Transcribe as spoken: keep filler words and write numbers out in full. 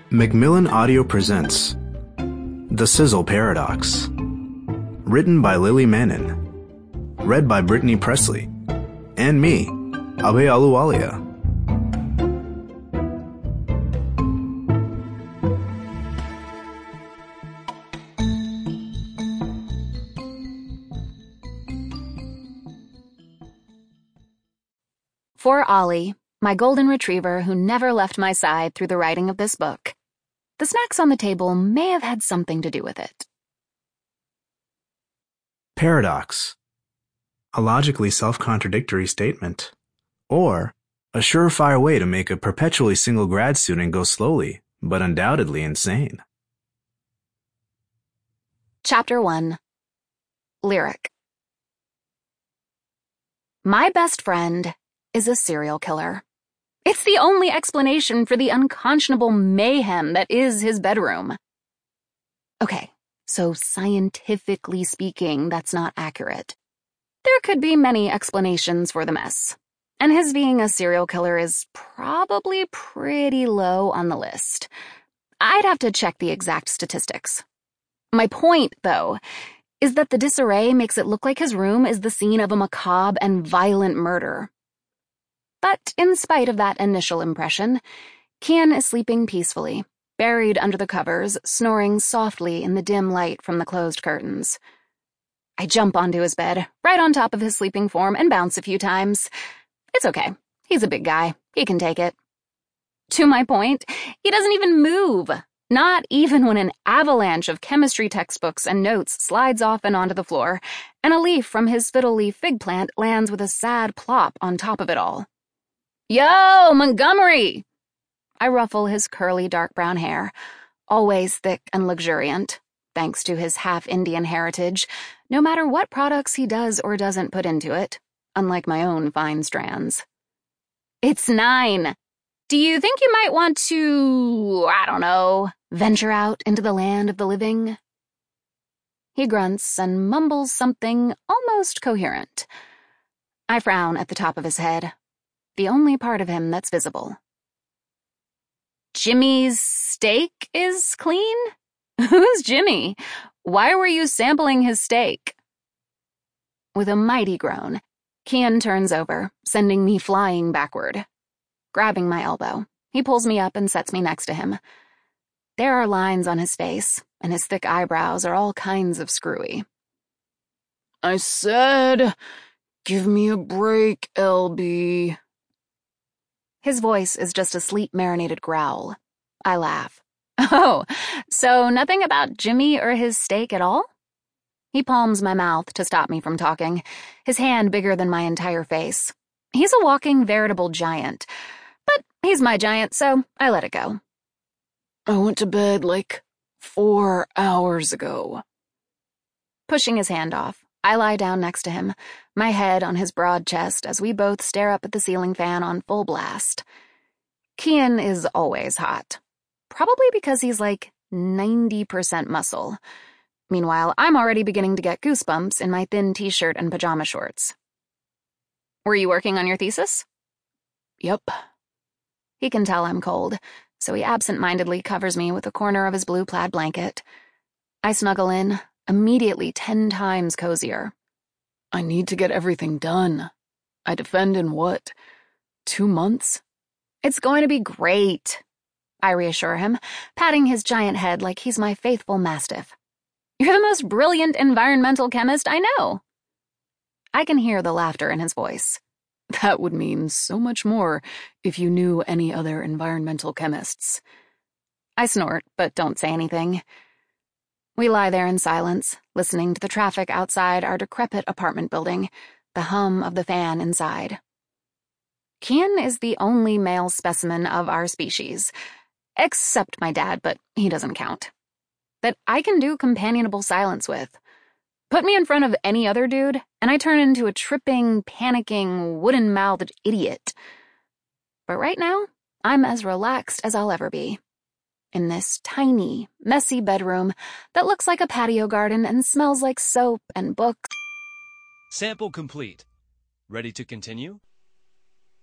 Macmillan Audio presents The Sizzle Paradox. Written by Lily Mannon. Read by Brittany Presley. And me, Abe Aluwalia. For Ollie, my golden retriever who never left my side through the writing of this book, the snacks on the table may have had something to do with it. Paradox. A logically self-contradictory statement. Or a surefire way to make a perpetually single grad student go slowly, but undoubtedly insane. Chapter one. Lyric. My best friend is a serial killer. It's the only explanation for the unconscionable mayhem that is his bedroom. Okay, so scientifically speaking, that's not accurate. There could be many explanations for the mess, and his being a serial killer is probably pretty low on the list. I'd have to check the exact statistics. My point, though, is that the disarray makes it look like his room is the scene of a macabre and violent murder. But in spite of that initial impression, Kian is sleeping peacefully, buried under the covers, snoring softly in the dim light from the closed curtains. I jump onto his bed, right on top of his sleeping form, and bounce a few times. It's okay. He's a big guy. He can take it. To my point, he doesn't even move. Not even when an avalanche of chemistry textbooks and notes slides off and onto the floor, and a leaf from his fiddle leaf fig plant lands with a sad plop on top of it all. Yo, Montgomery! I ruffle his curly dark brown hair, always thick and luxuriant, thanks to his half-Indian heritage, no matter what products he does or doesn't put into it, unlike my own fine strands. It's nine. Do you think you might want to, I don't know, venture out into the land of the living? He grunts and mumbles something almost coherent. I frown at the top of his head, the only part of him that's visible. Jimmy's steak is clean? Who's Jimmy? Why were you sampling his steak? With a mighty groan, Kian turns over, sending me flying backward. Grabbing my elbow, he pulls me up and sets me next to him. There are lines on his face, and his thick eyebrows are all kinds of screwy. I said, give me a break, L B. His voice is just a sleep-marinated growl. I laugh. Oh, so nothing about Jimmy or his steak at all? He palms my mouth to stop me from talking, his hand bigger than my entire face. He's a walking, veritable giant. But he's my giant, so I let it go. I went to bed like four hours ago. Pushing his hand off, I lie down next to him, my head on his broad chest as we both stare up at the ceiling fan on full blast. Kian is always hot. Probably because he's like ninety percent muscle. Meanwhile, I'm already beginning to get goosebumps in my thin t-shirt and pajama shorts. Were you working on your thesis? Yep. He can tell I'm cold, so he absent-mindedly covers me with a corner of his blue plaid blanket. I snuggle in, immediately ten times cozier. I need to get everything done. I defend in what? Two months? It's going to be great, I reassure him, patting his giant head like he's my faithful mastiff. You're the most brilliant environmental chemist I know. I can hear the laughter in his voice. That would mean so much more if you knew any other environmental chemists. I snort, but don't say anything. We lie there in silence, listening to the traffic outside our decrepit apartment building, the hum of the fan inside. Kian is the only male specimen of our species, except my dad, but he doesn't count, that I can do companionable silence with. Put me in front of any other dude, and I turn into a tripping, panicking, wooden-mouthed idiot. But right now, I'm as relaxed as I'll ever be. In this tiny, messy bedroom that looks like a patio garden and smells like soap and books. Sample complete. Ready to continue?